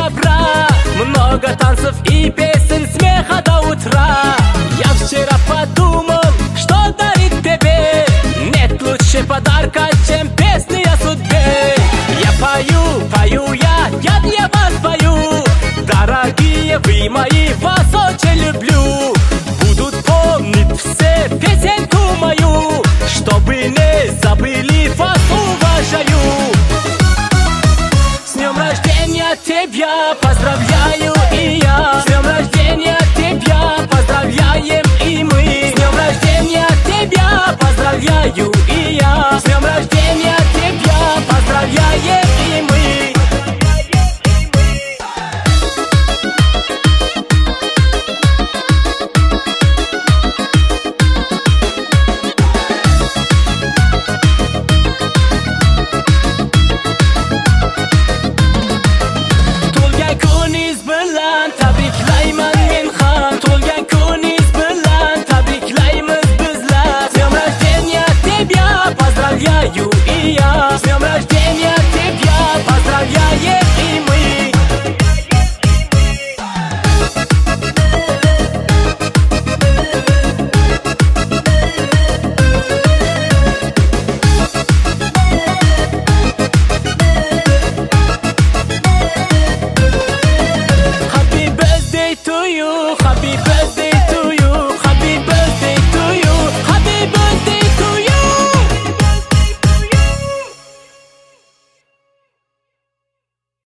добра, много танцев и песен, смеха до утра. Я вчера подумал, что дарить тебе. Нет лучше подарка, чем песни о судьбе. Я пою я для вас пою. Дорогие вы мои, вас очень люблю. Будут помнить все песенку мою, чтобы не забыли, вас уважаю. С днем рождения тебя поздравляю и я. С днем рождения тебя поздравляем и мы. С днем рождения тебя поздравляю и я. С днем рождения тебя поздравляем и мы. Поздравляю и я. С днем рождения тебя поздравляем и мы. Happy birthday to you, happy birthday